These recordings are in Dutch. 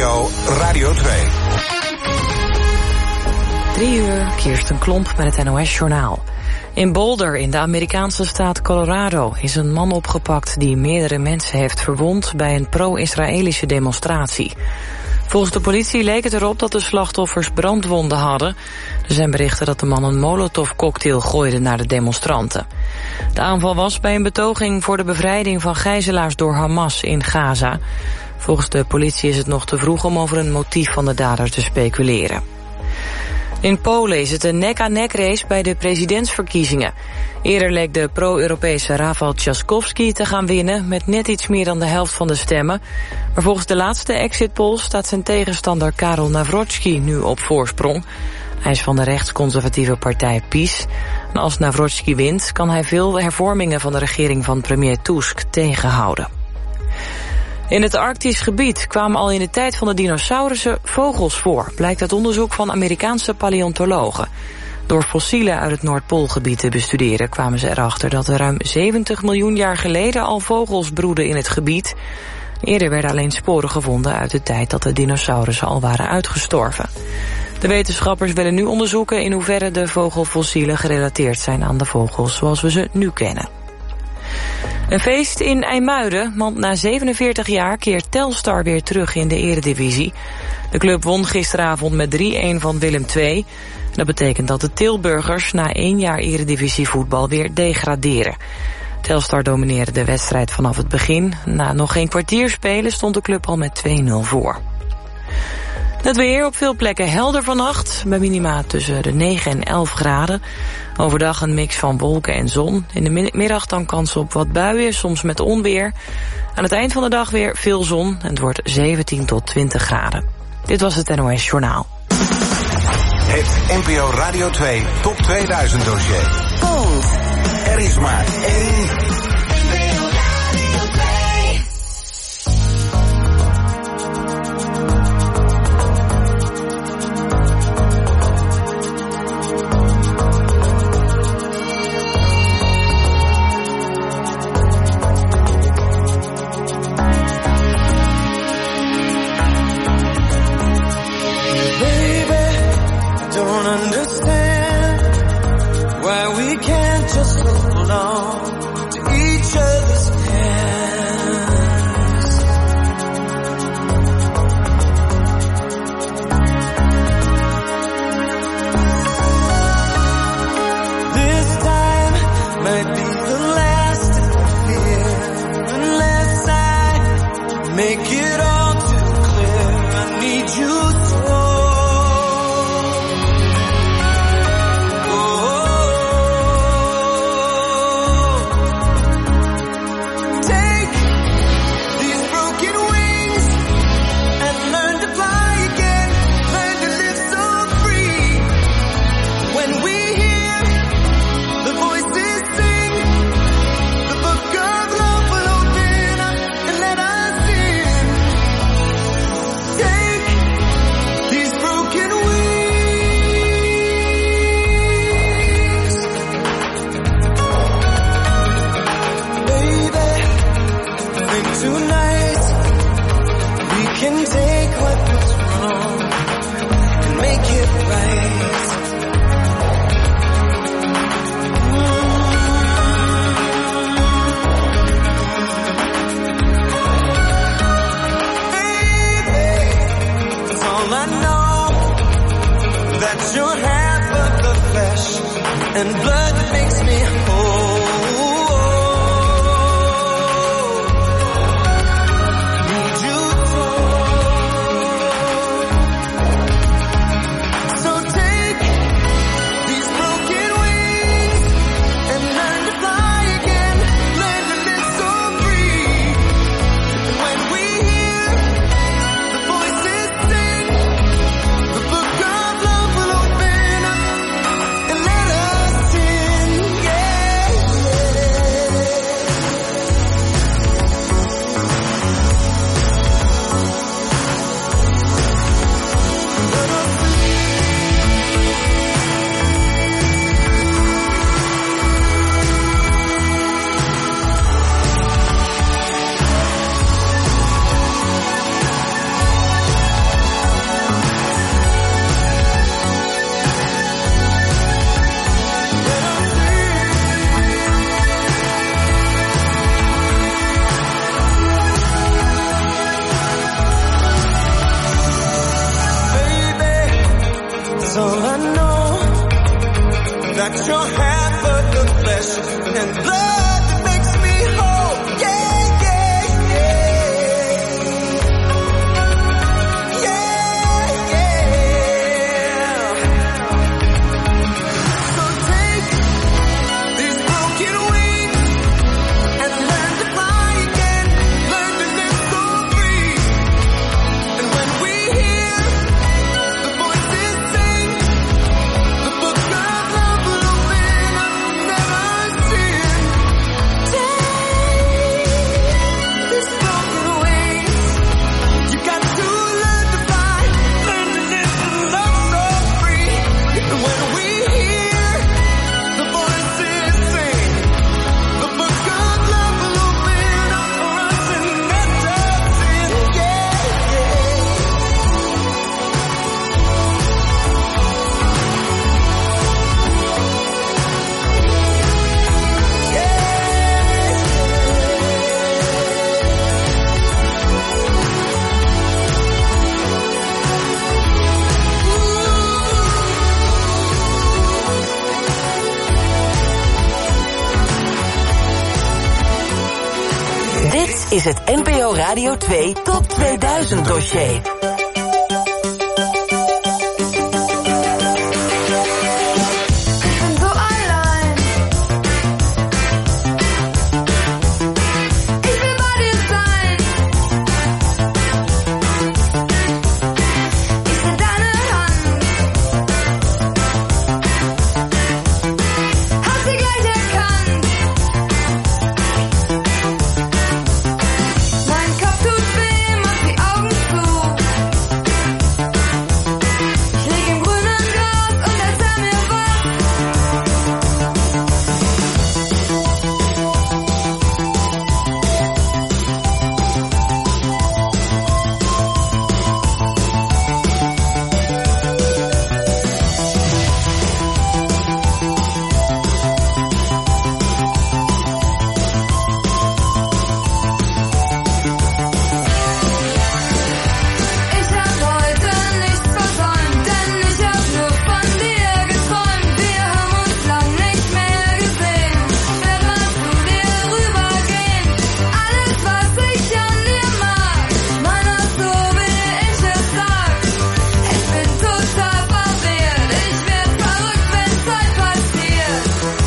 NPO Radio 2. 3 uur, Kirsten Klomp met het NOS-journaal. In Boulder, in de Amerikaanse staat Colorado, is een man opgepakt die meerdere mensen heeft verwond bij een pro-Israëlische demonstratie. Volgens de politie leek het erop dat de slachtoffers brandwonden hadden. Er zijn berichten dat de man een molotovcocktail gooide naar de demonstranten. De aanval was bij een betoging voor de bevrijding van gijzelaars door Hamas in Gaza. Volgens de politie is het nog te vroeg om over een motief van de dader te speculeren. In Polen is het een nek-aan-nek race bij de presidentsverkiezingen. Eerder leek de pro-Europese Rafał Trzaskowski te gaan winnen met net iets meer dan de helft van de stemmen. Maar volgens de laatste exit poll staat zijn tegenstander Karol Nawrocki nu op voorsprong. Hij is van de rechtsconservatieve partij PiS. En als Nawrocki wint, kan hij veel hervormingen van de regering van premier Tusk tegenhouden. In het Arktisch gebied kwamen al in de tijd van de dinosaurussen vogels voor, blijkt uit onderzoek van Amerikaanse paleontologen. Door fossielen uit het Noordpoolgebied te bestuderen kwamen ze erachter dat er ruim 70 miljoen jaar geleden al vogels broedden in het gebied. Eerder werden alleen sporen gevonden uit de tijd dat de dinosaurussen al waren uitgestorven. De wetenschappers willen nu onderzoeken in hoeverre de vogelfossielen gerelateerd zijn aan de vogels zoals we ze nu kennen. Een feest in IJmuiden, want na 47 jaar keert Telstar weer terug in de eredivisie. De club won gisteravond met 3-1 van Willem II. Dat betekent dat de Tilburgers na 1 jaar eredivisievoetbal weer degraderen. Telstar domineerde de wedstrijd vanaf het begin. Na nog geen kwartier spelen stond de club al met 2-0 voor. Het weer op veel plekken helder vannacht, bij minima tussen de 9 en 11 graden. Overdag een mix van wolken en zon. In de middag dan kans op wat buien, soms met onweer. Aan het eind van de dag weer veel zon en het wordt 17 tot 20 graden. Dit was het NOS Journaal. Het NPO Radio 2 Top 2000 dossier. Want er is maar één... got your hand of flesh and blood that makes me whole. Yeah, yeah, yeah. Yeah, yeah. So take these broken wings and learn to fly again. Learn to live so free. And when we hear the voices sing, the book of love will open up never seen. Take these broken wings. You got to learn to fly, learn to live and love so free. And when we hear the voices sing, the book of love will open up for us and let us in. Yeah, yeah. Dit is het NPO Radio 2 Top 2000 dossier. So allein. Ich will bei dir sein. Ich will deine Hand. Hab sie gleich erkannt. Mein Kopf tut weh, mach die Augen zu. Ich lieg im grünen Gras und erzähl mir was. Ich hab heute nichts versäumt, denn ich hab nur von dir geträumt. Wir haben uns lang nicht mehr gesehen. Werd mal zu dir rübergehen. Alles, was ich an dir mag, meiner so wie ich es sag. Ich bin total verwirrt, ich werd verrückt, wenn Zeit passiert.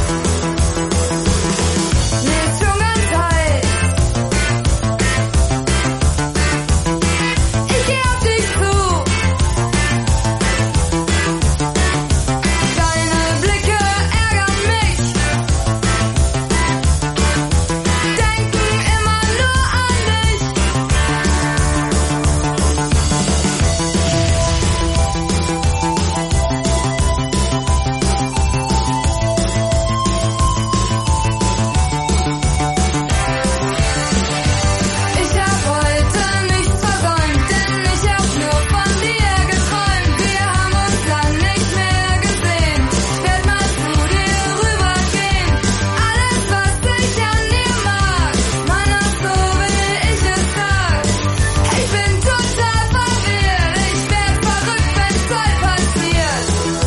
Mir ist schon ganz heiß. Ich geh auf dich zu. Deine Blicke ärgern mich. Denken immer nur an dich. Ich hab heute nichts versäumt, denn ich hab nur von dir geträumt. Wir haben uns lang nicht mehr gesehen. Werd mal zu dir rübergehen. Alles, was ich an dir mag, meiner so wie ich es sag. Ich bin total verwirrt, ich werd verrückt, wenn Zeit passiert.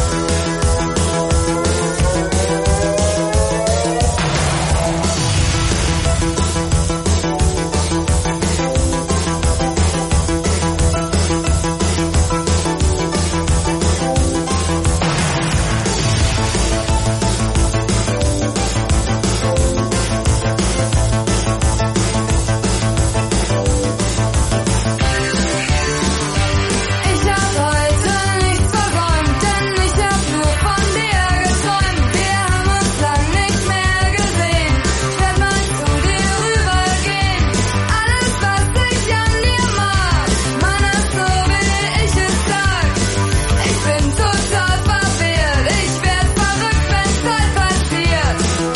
Ich hab heute nichts versäumt, denn ich hab nur von dir geträumt. Wir haben uns lang nicht mehr gesehen. Werd mal zu dir rübergehen. Alles, was ich an dir mag, meiner so wie ich es sag. Ich bin total verwirrt, ich werd verrückt, wenn Zeit passiert.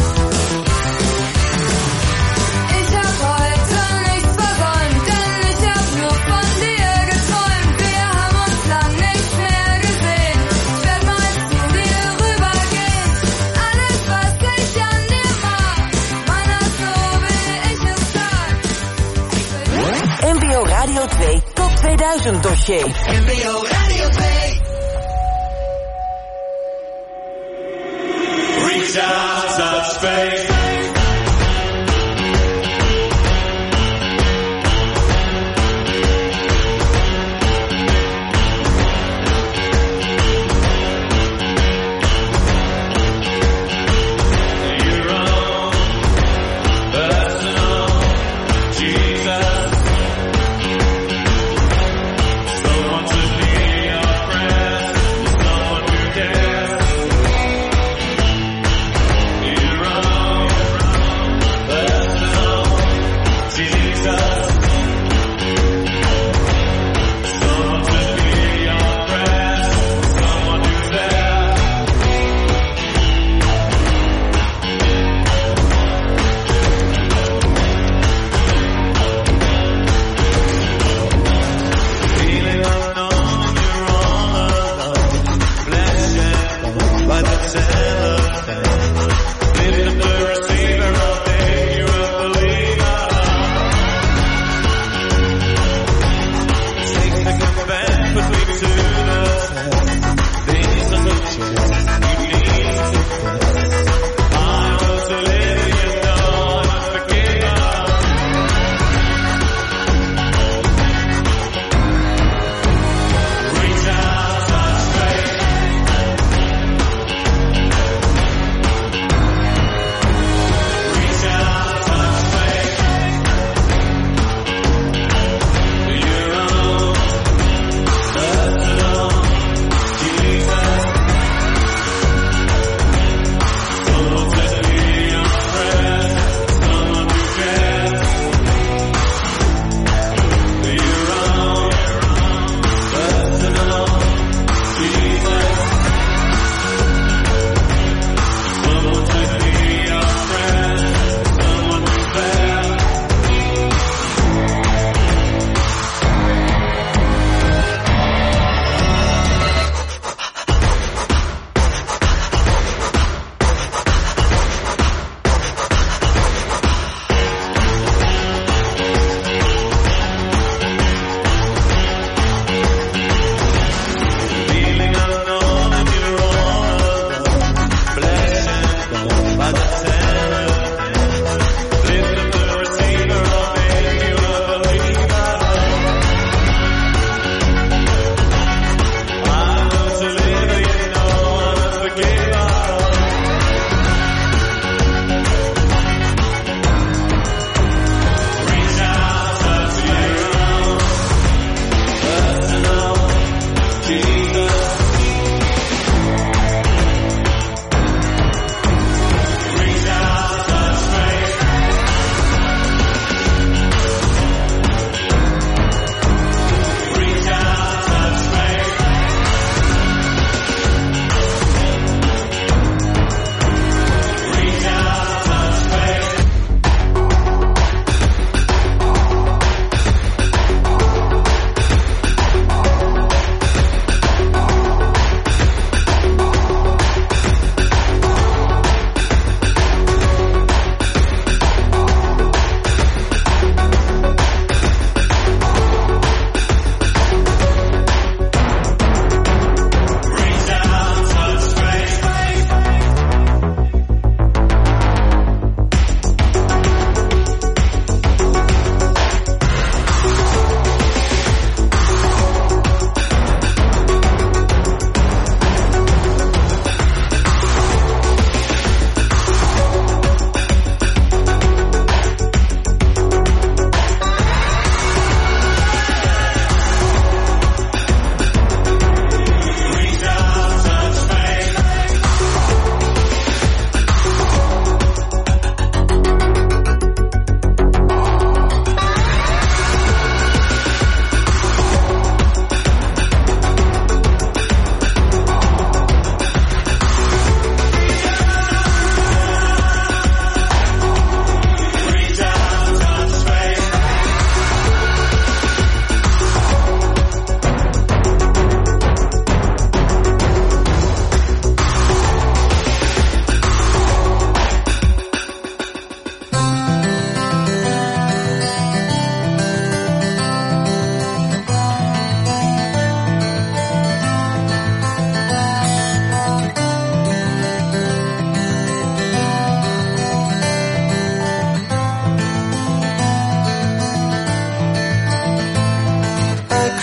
Ich hab heute nichts versäumt, denn ich hab nur von dir geträumt. Wir haben uns lang nicht mehr gesehen. Werd mal zu dir rübergehen. Alles, was ich an dir mag, meiner so wie ich es sag. NPO Radio 2 Top 2000 dossier. NPO Radio 2. reach out, touch space. You're wrong.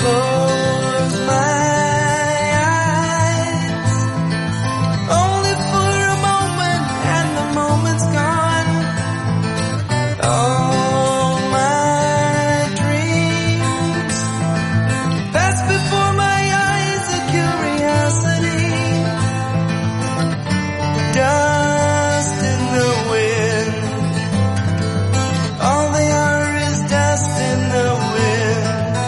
close my eyes, only for a moment, and the moment's gone. All my dreams pass before my eyes, a curiosity, dust in the wind. All they are is dust in the wind.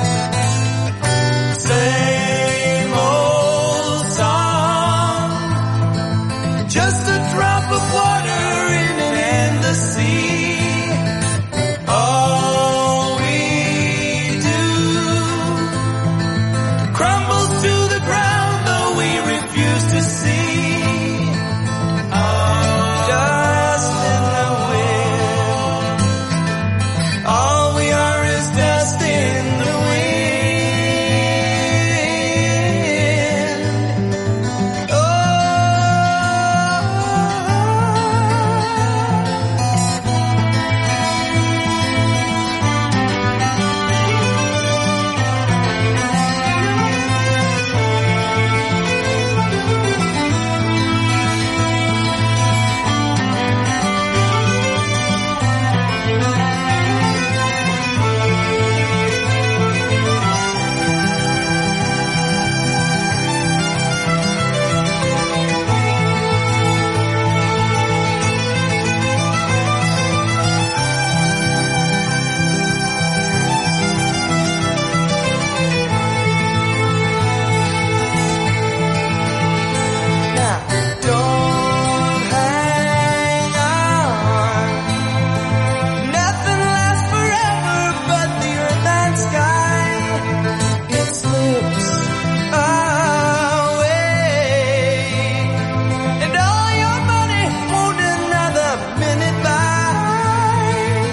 Same old song, just a drop of water in an endless sea. All we do crumbles to the ground, though we refuse to see. Dust in the wind. All we are is dust in the wind. Oh. Now, don't hang on. Nothing lasts forever but the earth and sky. It slips away, and all your money won't another minute by.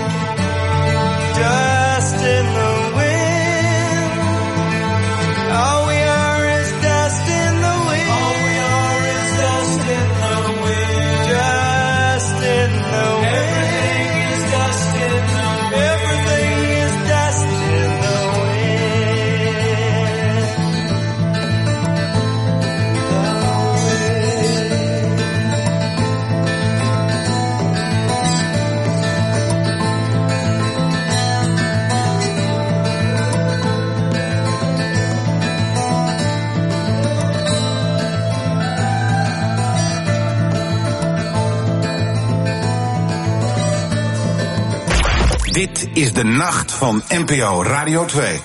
Dust in the wind. All we are is dust in the wind. All we are is dust in the wind. Dust in the wind. Everything is dust in the wind. Everything is dust in the Dit is de nacht van NPO Radio 2.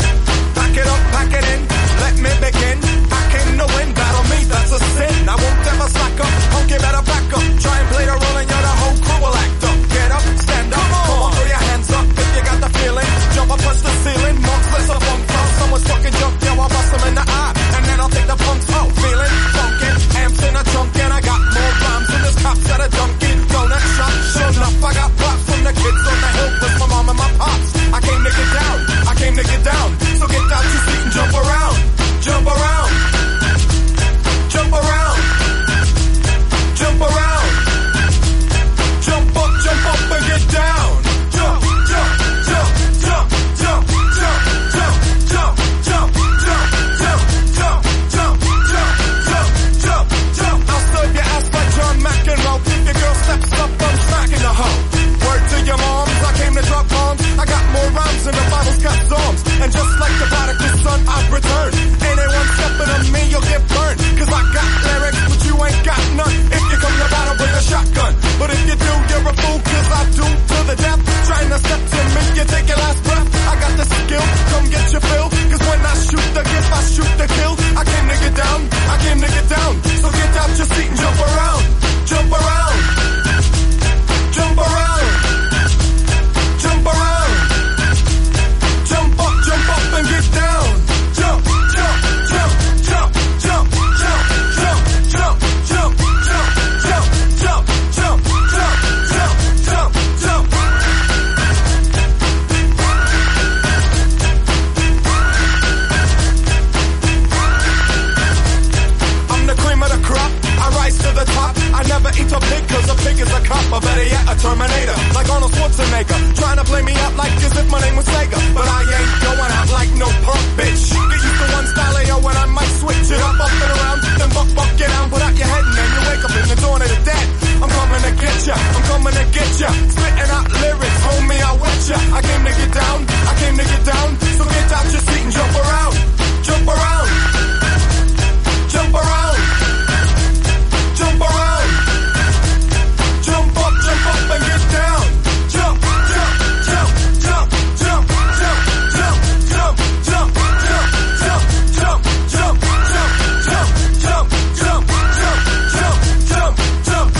Pack it up, pack it in, let me begin. Back in the wind, battle me, that's a sin. I won't I'ma eat a pig cause a pig is a cop, or better yet a Terminator, like Arnold Schwarzenegger, trying to play me up like as if my name was Sega, but I ain't going out like no punk bitch. Get used to one style, yo, and I might switch it up and around, then buck, get down, put out your head and then you wake up in the dawn of the dead. I'm coming to get ya, I'm coming to get ya, spitting out lyrics, homie, I wet ya. I came to get down, I came to get down, so get out your seat and jump around, jump around, jump around, jump around, jump up and get down, jump, jump, jump, jump, jump, jump, jump, jump, jump, jump, jump, jump, jump, jump, jump, jump, jump, jump,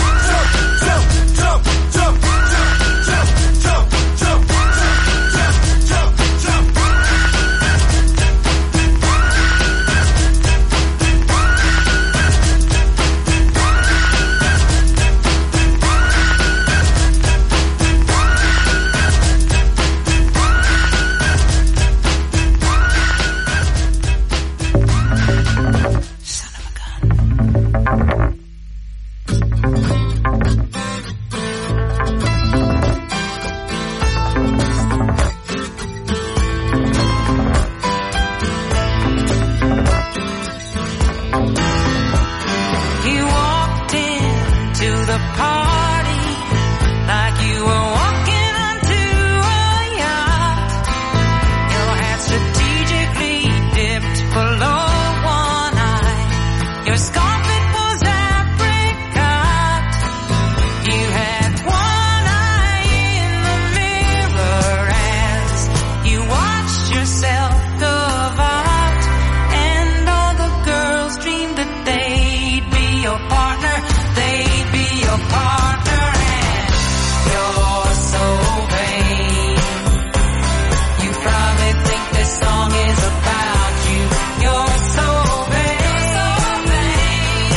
Song is about you. You're so vain.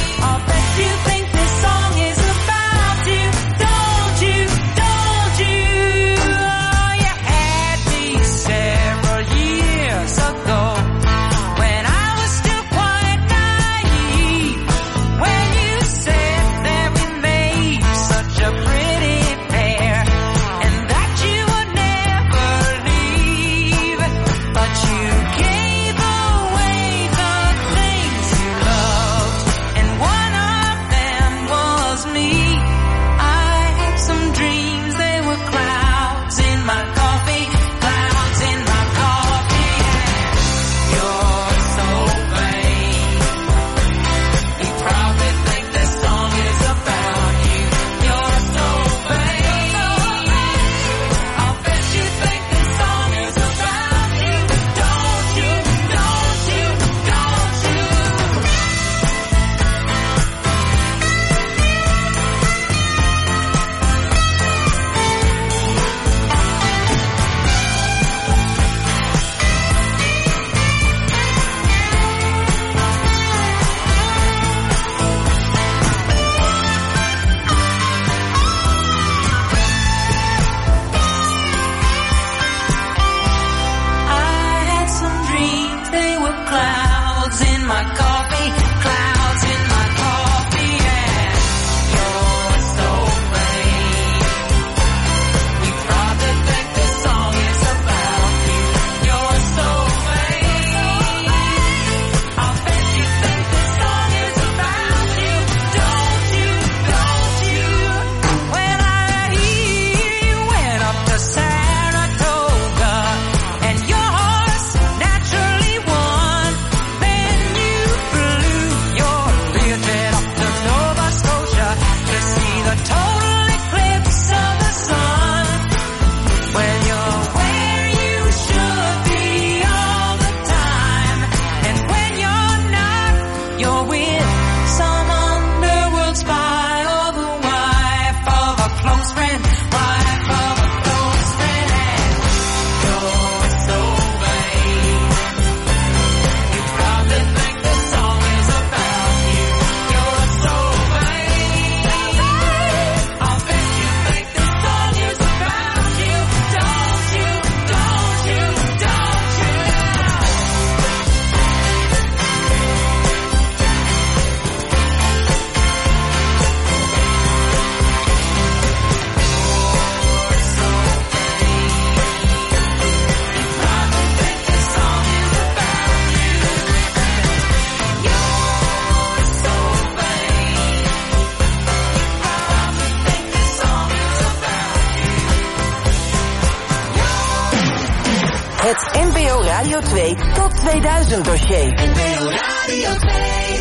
Radio 2 Top 2000 dossier. NPO Radio 2.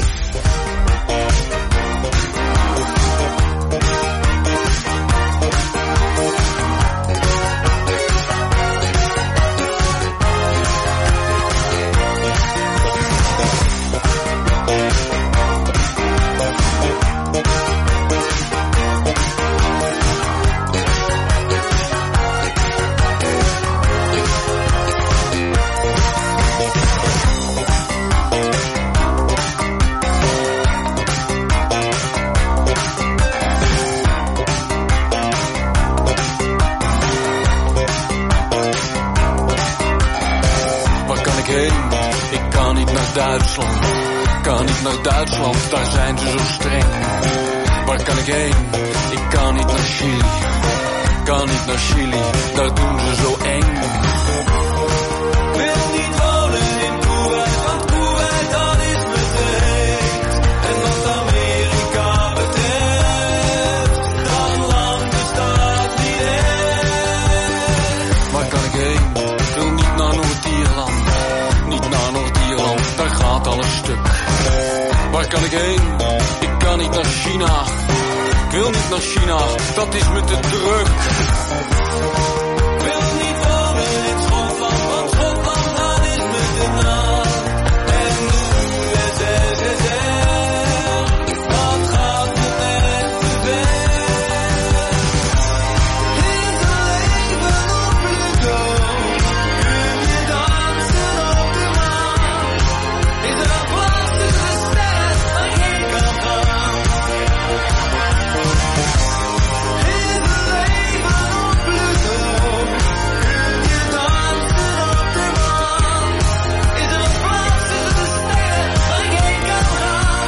Duitsland, kan niet naar Duitsland, daar zijn ze zo streng. Waar kan ik heen? Ik kan niet naar Chili, kan niet naar Chili, daar doen ze zo eng. Wil niet wonen in Kuwait, want Kuwait dat is me te heet. En wat Amerika betreft, dat land bestaat niet echt. Waar kan ik heen? Ik wil niet naar Noord-Ierland, niet naar Noord-Ierland, daar gaat alles stuk. Waar kan ik heen? Ik kan niet naar China. Ik wil niet naar China, dat is me te druk. Ik wil niet wonen in Schotland, want Schotland dat is me te nat. En de USSR, dat gaat me net te ver. In het leven op Pluto, kun je dansen op de maan. Is er een plaats tussen de sterren waar ik heen kan gaan? In het leven op Pluto, kun je dansen op de maan. Is er een plaats tussen de sterren waar ik heen kan gaan?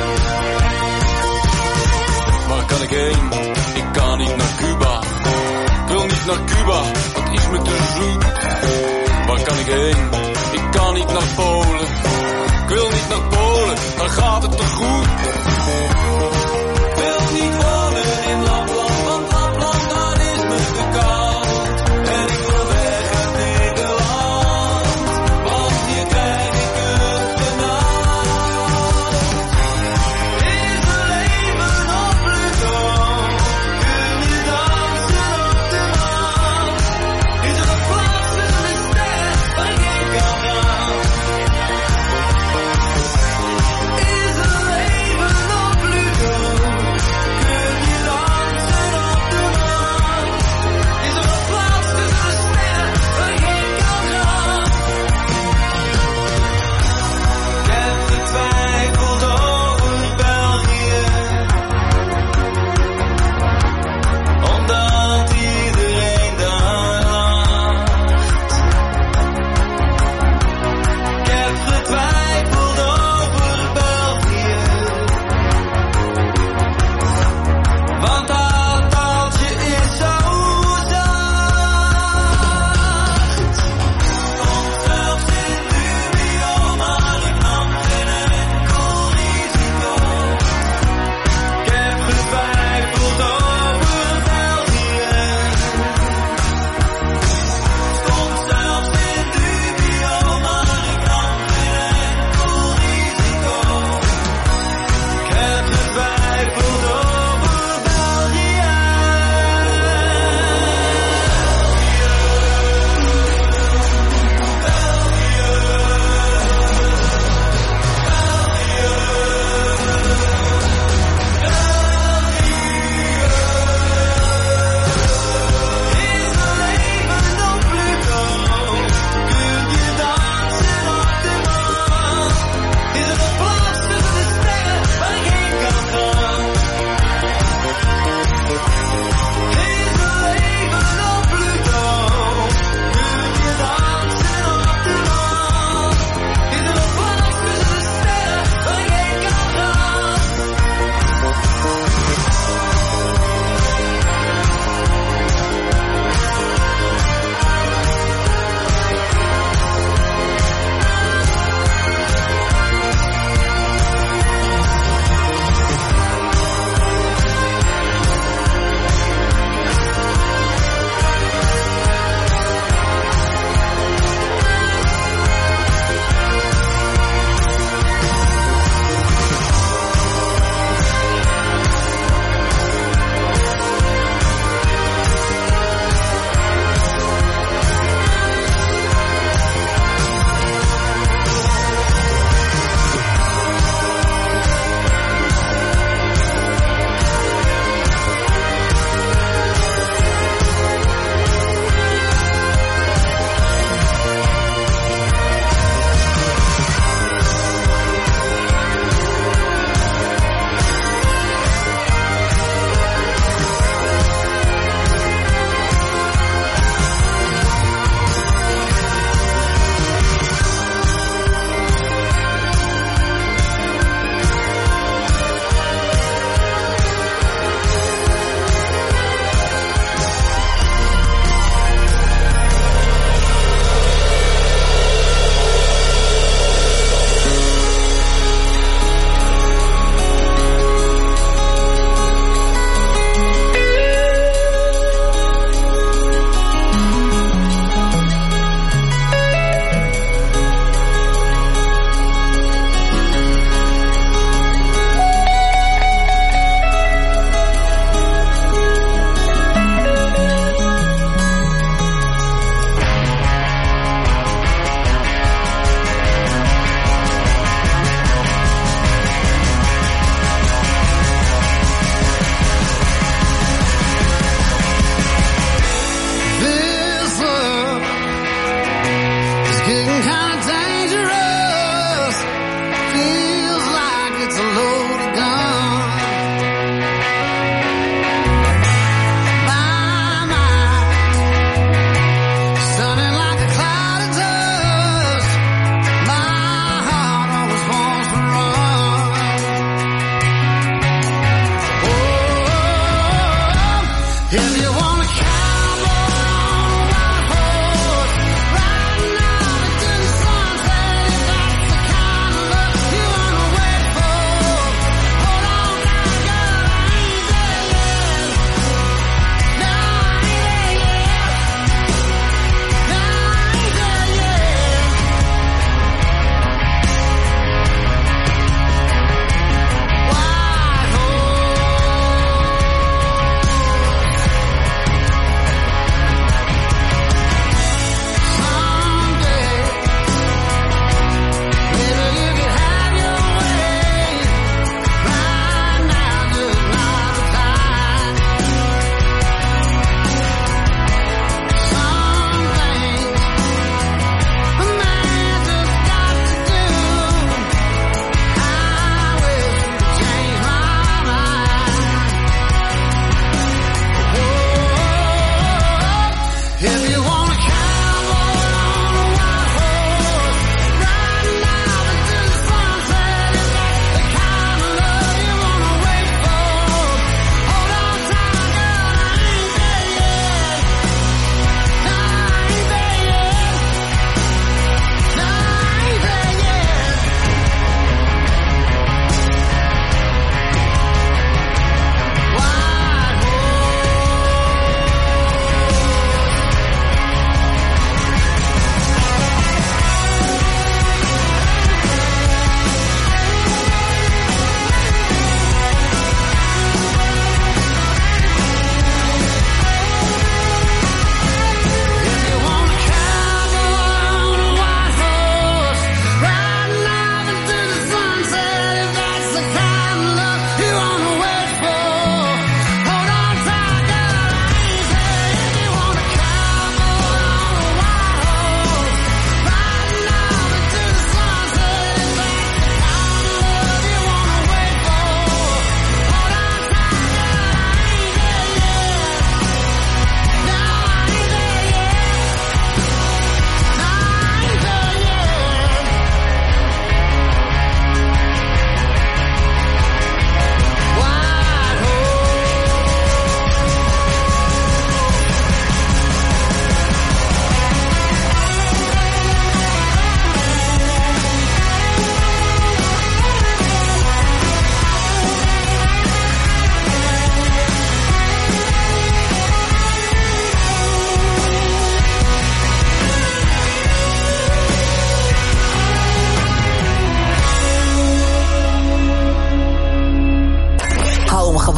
Waar kan ik heen? Ik kan niet naar Cuba. Ik wil niet naar Cuba, dat is me te zoet. Waar kan ik heen? Ik kan niet naar Polen. Ik wil niet naar Polen, daar gaat het te goed. Ik wil niet wonen in Lapland, want Lapland dat is me te koud. En ik wil weg uit Nederland, want hier krijg ik het benauwd. Is er leven op Pluto? Kun je dansen op de maan? Is er een plaats tussen de sterren waar ik heen kan gaan? Is er leven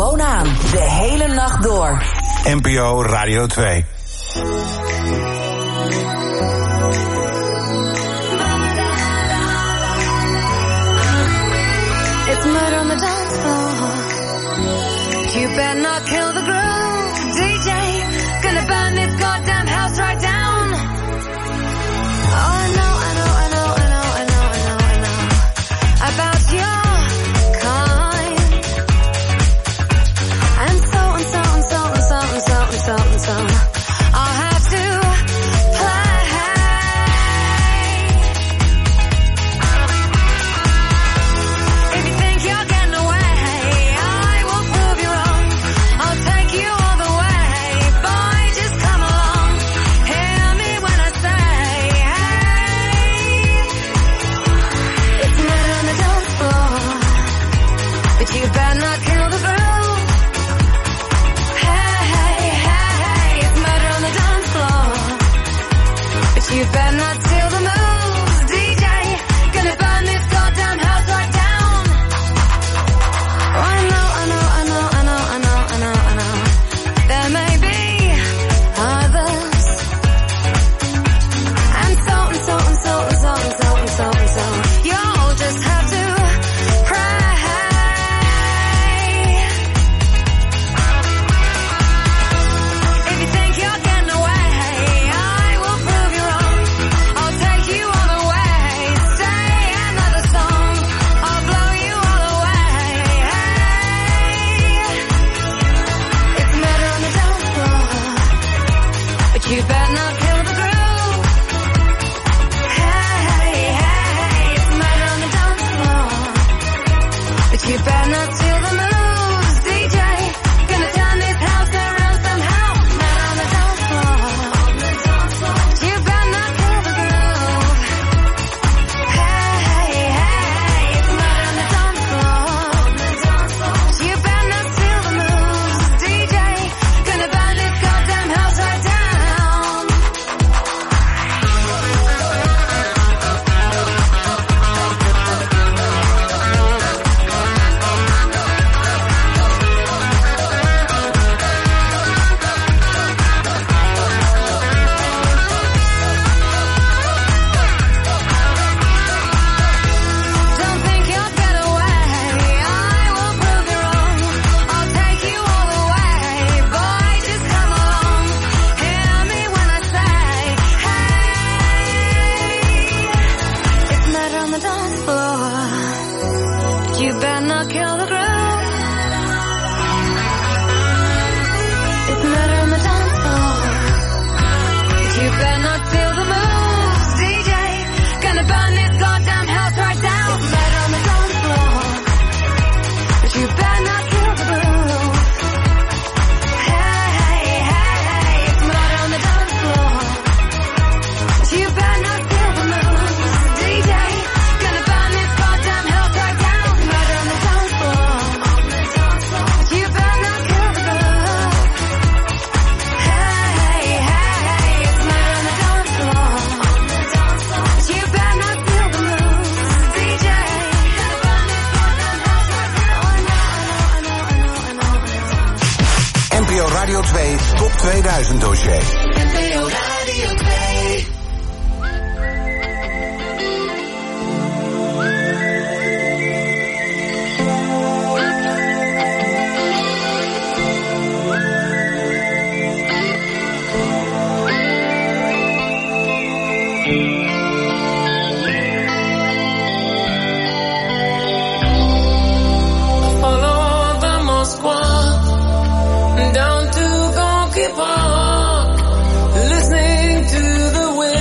gewoon aan, de hele nacht door. NPO Radio 2. It's murder on the dance floor. You better not kill the groove, DJ. Gonna burn this goddamn house right down. Oh, I know about your kind. And so I'll have to play. If you think you're getting away, I will prove you wrong. I'll take you all the way. Boy, just come along. Hear me when I say, hey. It's murder on the dance floor, but you better not kill the groove. Hey, it's murder on the dance floor, but you better not steal the moves, DJ. Gonna burn this goddamn house right down. Oh, I know. There may be others, and so. You'll just have to pray. If you think you're getting away, I will prove you wrong. I'll take you all the way. Say another song, I'll blow you all away. It's murder on the dance floor, but you better not kill the groove. Hey, it's murder on the dance floor, but you better not steal the moves, DJ. Gonna turn this house around somehow. Murder on the dance floor, but you better not kill the groove. Hey, it's murder on the dance floor, but you better not steal the moves, DJ. Gonna burn this goddamn house right down. Don't think you'll get away, I will prove you wrong. I'll take you all the way. Boy, just come along. Hear me when I say, hey. It's murder on the dance floor. You better not kill the groove. It's murder on the dance floor. You better not steal the moves, DJ. Gonna burn this goddamn house right down. It's murder on the dance floor, but you better not kill the groove. Hey, it's murder on the dance floor, but you better not steal the moves, DJ. Gonna burn this goddamn house right down. Murder on the dance floor, but you better not kill the groove. Hey, it's murder on the dance floor, but you better not steal the moves, DJ. Gonna burn this goddamn house right down. I know. NPO Radio 2 Top 2000 dossier. NPO Radio 2. Follow the Moskva down to Gorky Park, listening to the wind.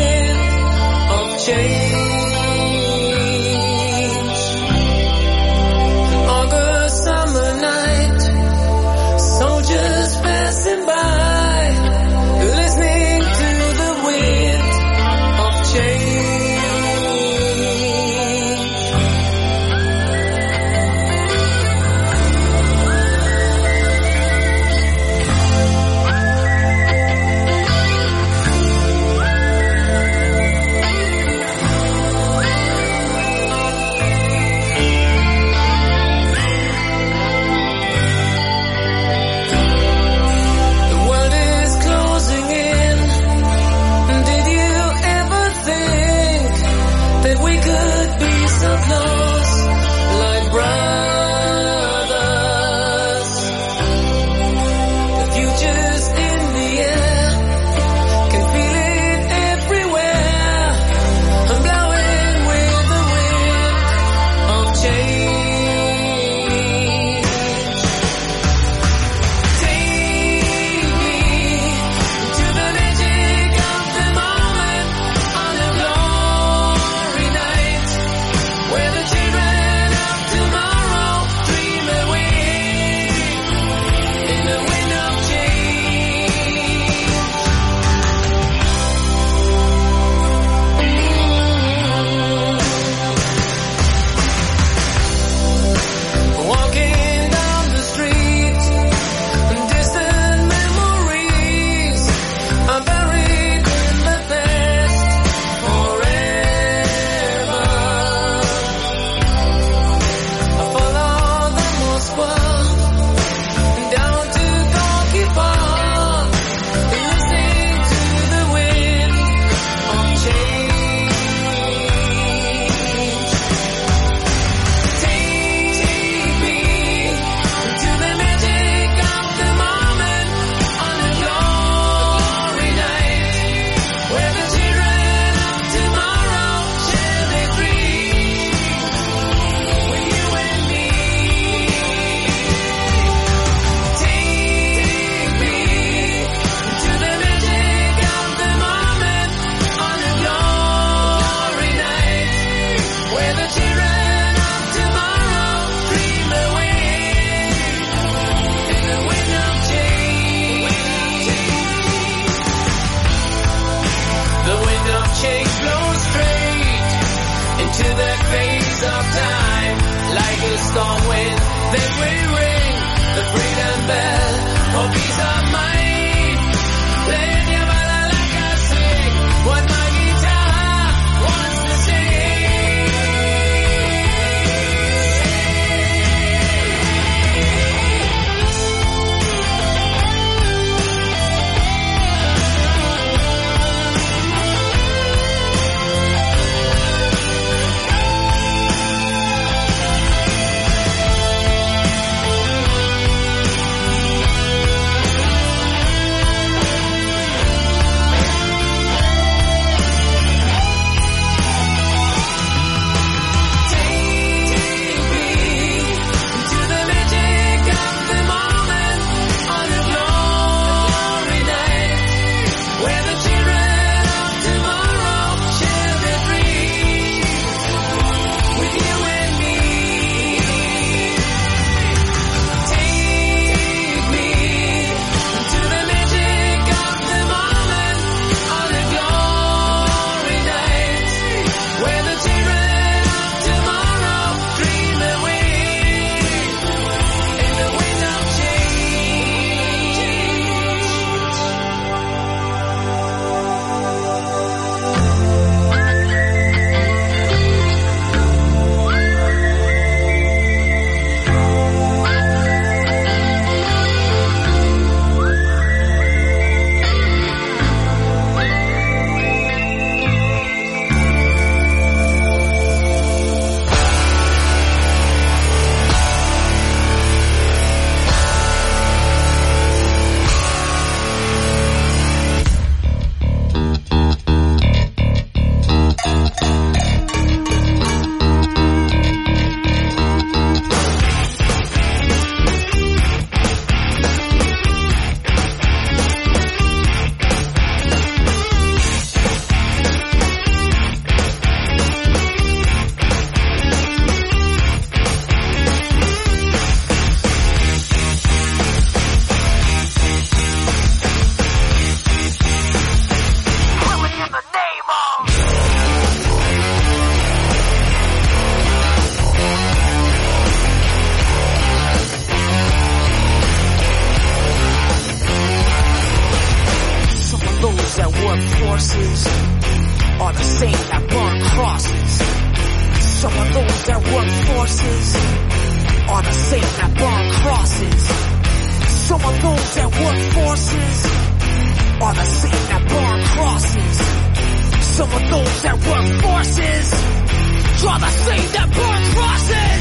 forces are the same that burn crosses. Some of those that work forces are the same that burn crosses. Some of those that work forces are the same that burn crosses. Some of those that work forces are the same that burn crosses.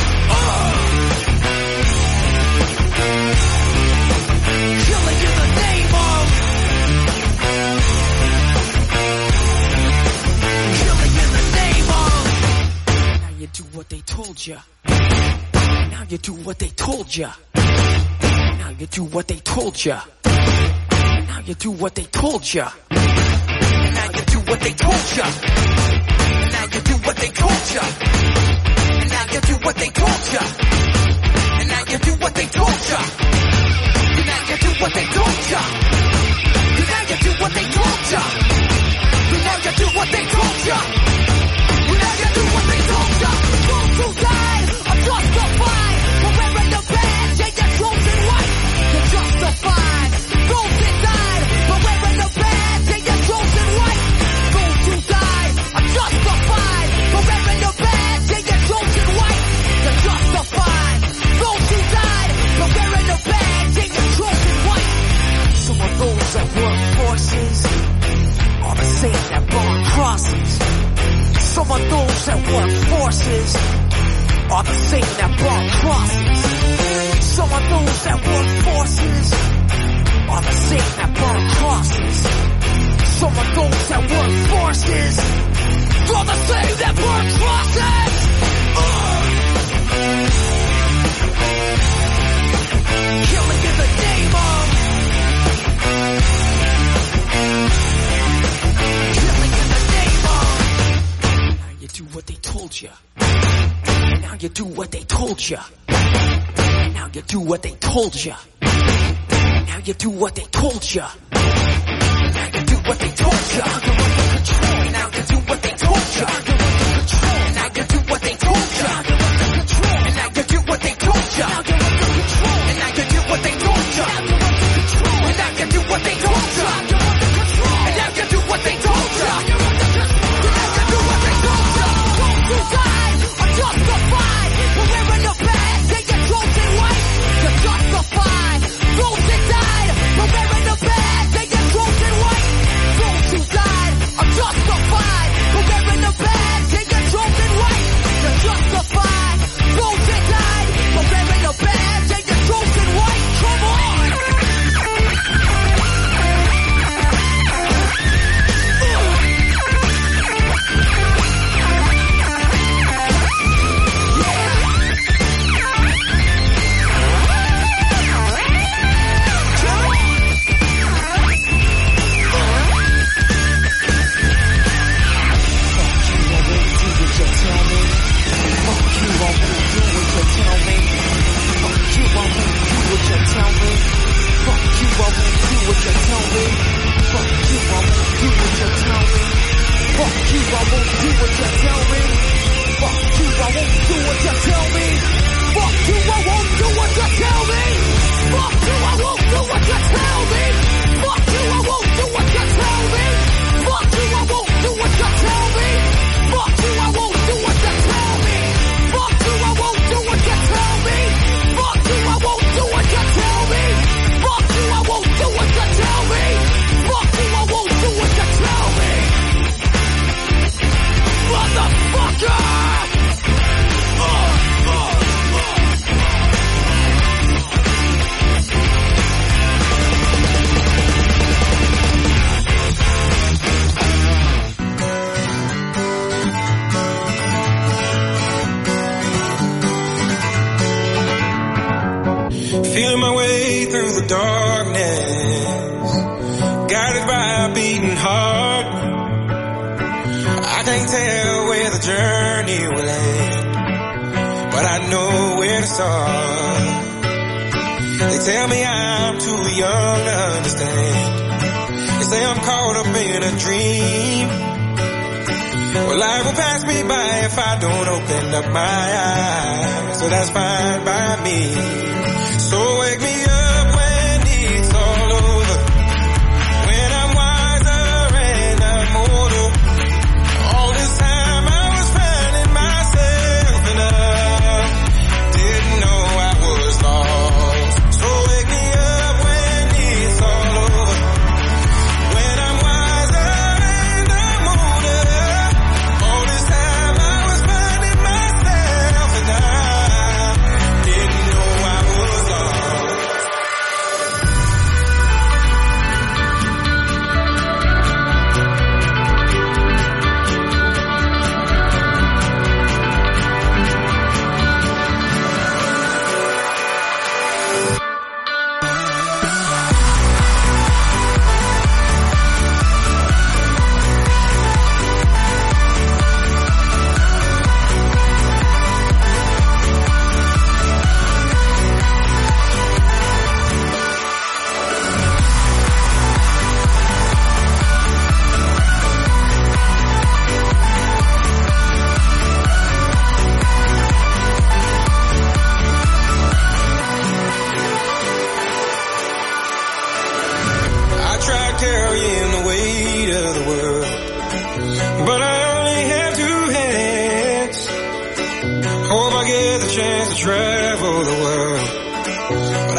Killing in the name of. Killing in the name of. Now you do what they told ya. Now you do what they told ya. Now you do what they told ya. Now you do what they told ya. Now you do what they told ya. Now you do what they told ya. Now you do what they told ya. Now you do what they told ya. Now you do what they told ya. Now you do what they told ya. Now you do what they told ya. Now you do what they told ya. Those who died are justified for wearing the badge and your chosen white. You're justified. Those that died for wearing the badge and your chosen white. Those who died are justified for wearing the badge and your chosen white. You're justified. Those who died for wearing the badge and your chosen white. Some of those that work forces are the same that burn crosses. Some of those that work forces are the same that burn crosses. Some of those that work forces are the same that burn crosses. Some of those that work forces are the same that burn crosses. Killing in the name of. Killing in the name of. Now you do what they told ya. Now you do what they told ya. Now you do what they told ya. Now you do what they told ya. Now you do what they told ya. Now you do what they told ya. Now you do what they told ya. Now you do what they told ya. Now you do what they told ya. Now you do what they told ya. And now you do what they told ya. Now you do what they told ya. Those who died are justified for wearing the badge and your chosen white. You're justified. Those that died for wearing the badge and your chosen white. Those who died are justified for wearing the badge and your chosen white. You're justified. Those that died for wearing the badge and your chosen white. Come on. Feeling my way through the darkness, guided by a beating heart. I can't tell where the journey will end, but I know where to start. They tell me I'm too young to understand. They say I'm caught up in a dream. Well, life will pass me by if I don't open up my eyes, so that's fine by me. So wake me up when it's all over, when I'm wiser and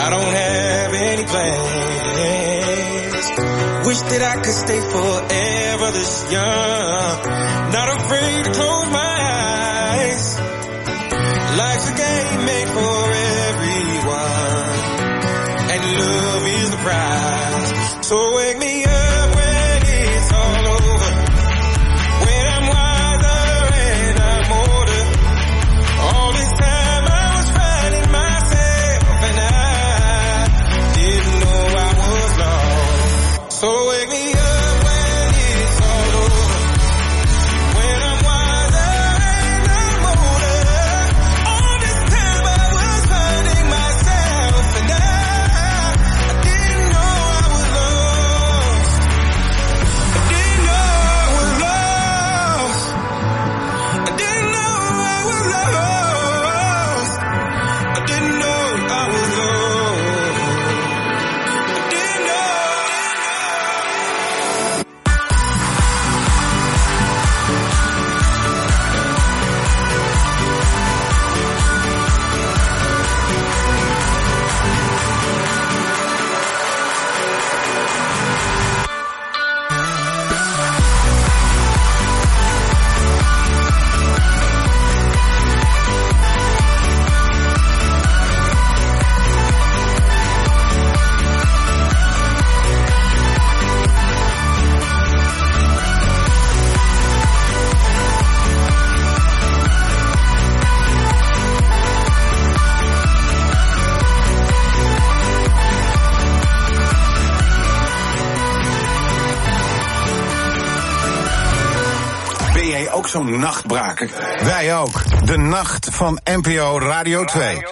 I don't have any plans. Wish that I could stay forever this young. Not afraid to close my eyes. Life's a game made for everyone, and love is the prize. So wake me up when it's all over, when I'm wiser and I'm older. All this time I was finding myself, and I didn't know I was lost. So wake me up when it's all over, when I'm wiser and I'm older. All this time I was finding myself, and I didn't know I was lost. I didn't know I was lost. I didn't know I was lost. I didn't know I was lost. I didn't know. Ben jij ook zo'n nachtbraker? Wij ook. De nacht van NPO Radio 2.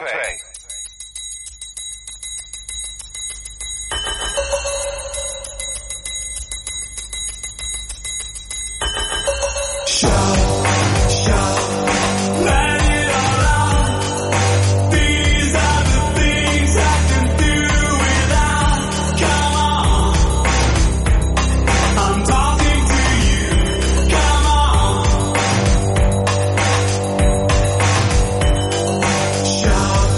Shout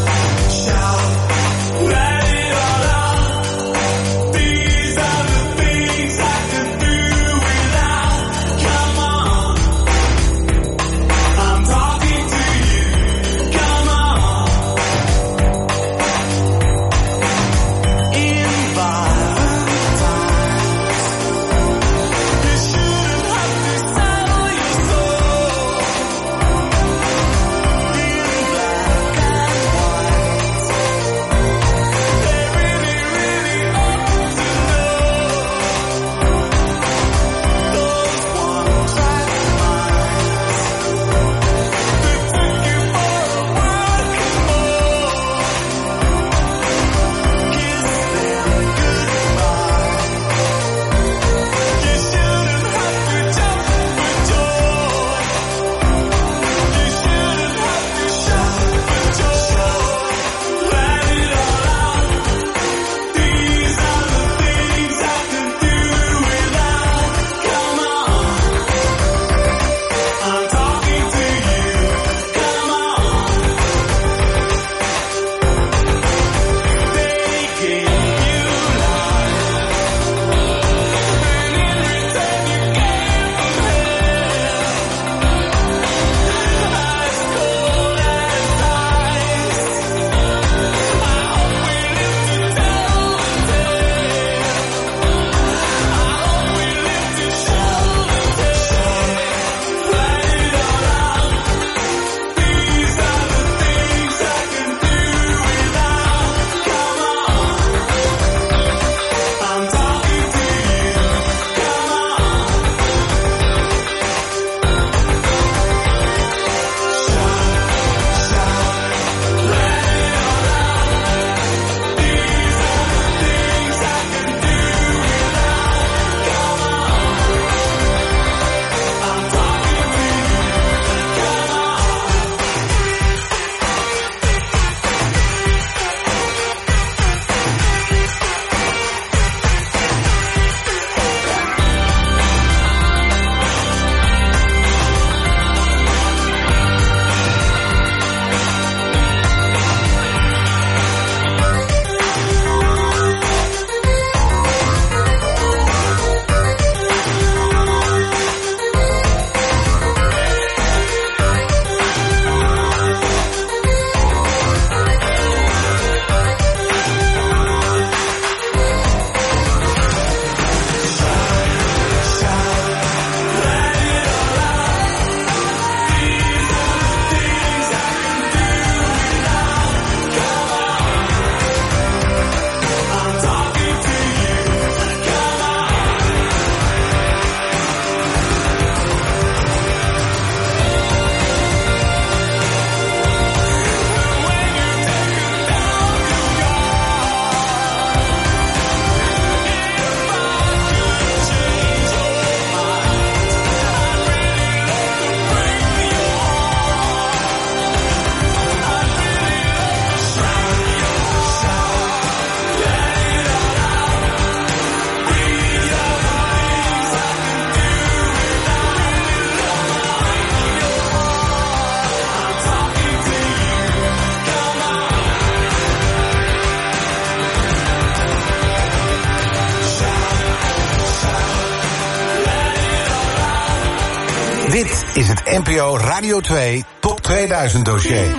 Dit is het NPO Radio 2 Top 2000 dossier.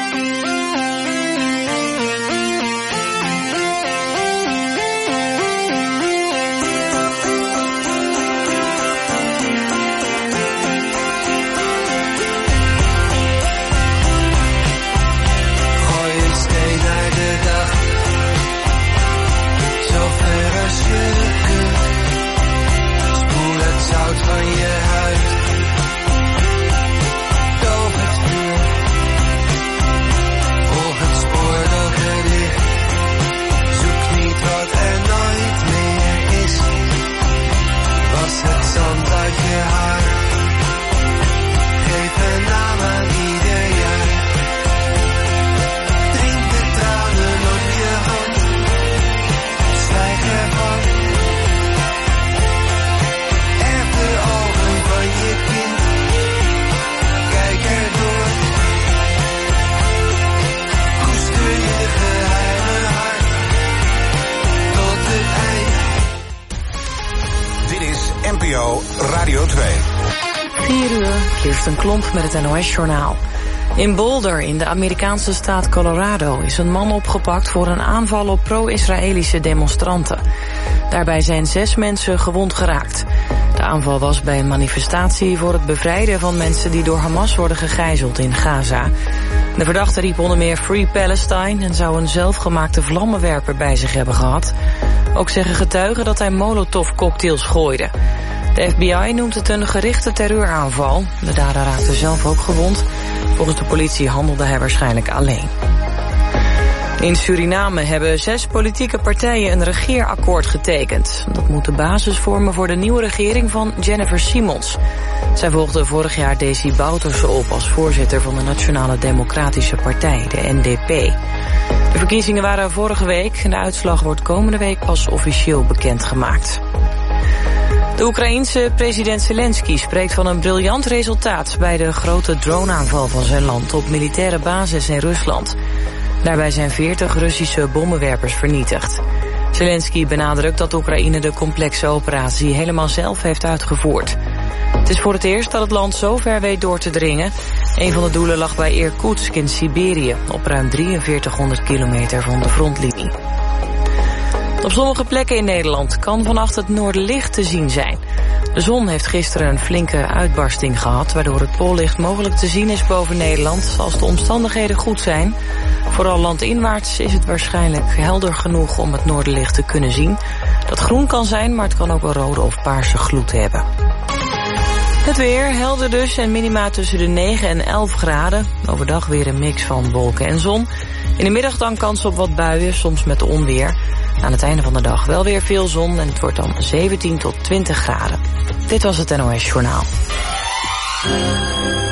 Van je huid, doof het vuur, volg het spoor dat er ligt, zoek niet wat er nooit meer is, was het zand uit je haar, geef een naam aan ieder jaar, drink de tranen op je hand, zwijg ervan. NPO Radio 2. 4 uur, Kirsten Klomp met het NOS-journaal. In Boulder, in de Amerikaanse staat Colorado, is een man opgepakt voor een aanval op pro-Israëlische demonstranten. Daarbij zijn 6 mensen gewond geraakt. De aanval was bij een manifestatie voor het bevrijden van mensen die door Hamas worden gegijzeld in Gaza. De verdachte riep onder meer Free Palestine en zou een zelfgemaakte vlammenwerper bij zich hebben gehad. Ook zeggen getuigen dat hij molotovcocktails gooide. De FBI noemt het een gerichte terreuraanval. De dader raakte zelf ook gewond. Volgens de politie handelde hij waarschijnlijk alleen. In Suriname hebben 6 politieke partijen een regeerakkoord getekend. Dat moet de basis vormen voor de nieuwe regering van Jennifer Simons. Zij volgde vorig jaar Desi Bouterse op als voorzitter van de Nationale Democratische Partij, de NDP. De verkiezingen waren vorige week en de uitslag wordt komende week pas officieel bekendgemaakt. De Oekraïense president Zelensky spreekt van een briljant resultaat bij de grote droneaanval van zijn land op militaire bases in Rusland. Daarbij zijn 40 Russische bommenwerpers vernietigd. Zelensky benadrukt dat Oekraïne de complexe operatie helemaal zelf heeft uitgevoerd. Het is voor het eerst dat het land zo ver weet door te dringen. Een van de doelen lag bij Irkutsk in Siberië, op ruim 4300 kilometer van de frontlinie. Op sommige plekken in Nederland kan vannacht het noorderlicht te zien zijn. De zon heeft gisteren een flinke uitbarsting gehad, waardoor het poollicht mogelijk te zien is boven Nederland als de omstandigheden goed zijn. Vooral landinwaarts is het waarschijnlijk helder genoeg om het noorderlicht te kunnen zien. Dat groen kan zijn, maar het kan ook een rode of paarse gloed hebben. Het weer, helder dus en minima tussen de 9 en 11 graden. Overdag weer een mix van wolken en zon. In de middag dan kans op wat buien, soms met onweer. Aan het einde van de dag wel weer veel zon en het wordt dan 17 tot 20 graden. Dit was het NOS Journaal.